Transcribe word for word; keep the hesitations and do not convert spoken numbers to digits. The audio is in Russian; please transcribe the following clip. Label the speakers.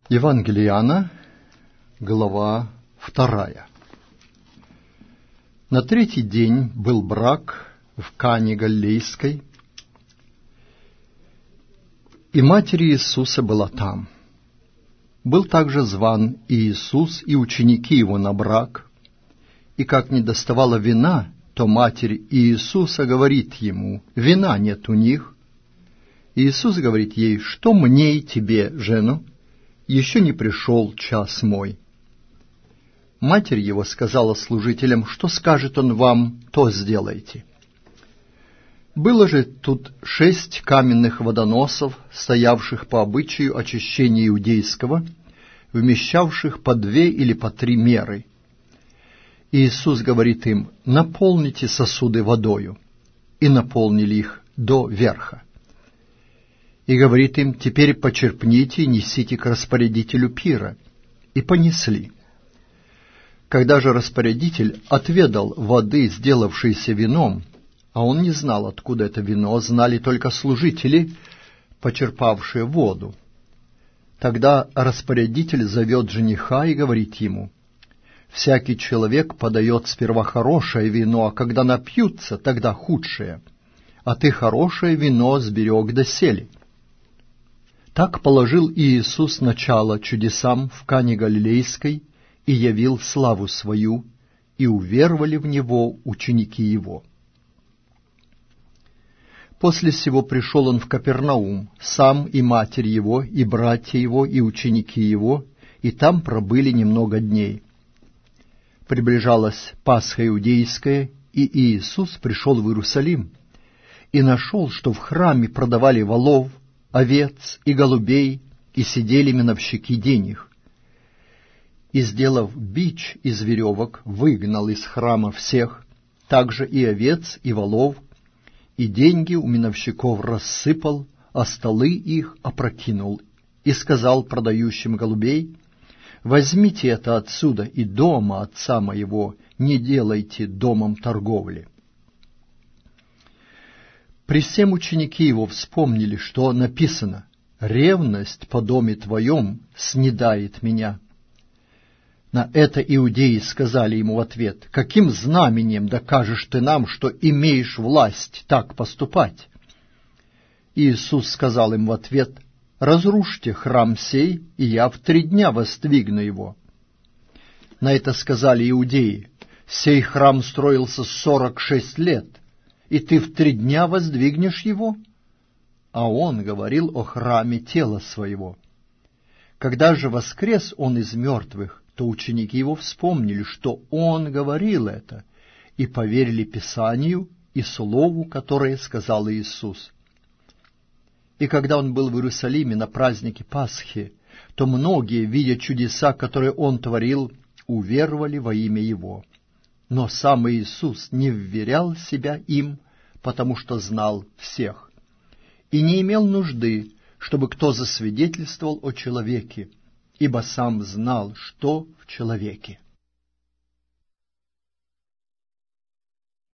Speaker 1: Евангелие Иоанна, глава вторая. На третий день был брак в Кане Галилейской, и матерь Иисуса была там. Был также зван и Иисус, и ученики его на брак, и как не доставало вина, то матерь Иисуса говорит ему: «Вина нет у них». И Иисус говорит ей: «Что мне и тебе, жену? Еще не пришел час мой». Матерь его сказала служителям: «Что скажет он вам, то сделайте». Было же тут шесть каменных водоносов, стоявших по обычаю очищения иудейского, вмещавших по две или по три меры. И Иисус говорит им: «Наполните сосуды водою». И наполнили их до верха. И говорит им: «Теперь почерпните и несите к распорядителю пира». И понесли. Когда же распорядитель отведал воды, сделавшейся вином, а он не знал, откуда это вино, знали только служители, почерпавшие воду, тогда распорядитель зовет жениха и говорит ему: «Всякий человек подает сперва хорошее вино, а когда напьются, тогда худшее, а ты хорошее вино сберег доселе». Так положил Иисус начало чудесам в Кане Галилейской и явил славу свою, и уверовали в Него ученики Его. После сего пришел Он в Капернаум, сам и матерь Его, и братья Его, и ученики Его, и там пробыли немного дней. Приближалась Пасха иудейская, и Иисус пришел в Иерусалим, и нашел, что в храме продавали волов, овец и голубей, и сидели миновщики денег. И, сделав бич из веревок, выгнал из храма всех, также и овец, и волов, и деньги у миновщиков рассыпал, а столы их опрокинул, и сказал продающим голубей: «Возьмите это отсюда, и дома отца моего не делайте домом торговли». При всем ученики его вспомнили, что написано: «Ревность по доме твоем снедает меня». На это иудеи сказали ему в ответ: «Каким знамением докажешь ты нам, что имеешь власть так поступать?» Иисус сказал им в ответ: «Разрушьте храм сей, и я в три дня воздвигну его». На это сказали иудеи: «Сей храм строился сорок шесть лет, и ты в три дня воздвигнешь его?» А он говорил о храме тела своего. Когда же воскрес он из мертвых, то ученики его вспомнили, что он говорил это, и поверили Писанию и слову, которое сказал Иисус. И когда он был в Иерусалиме на празднике Пасхи, то многие, видя чудеса, которые он творил, уверовали во имя его. Но сам Иисус не вверял себя им, потому что знал всех, и не имел нужды, чтобы кто засвидетельствовал о человеке, ибо сам знал, что в человеке.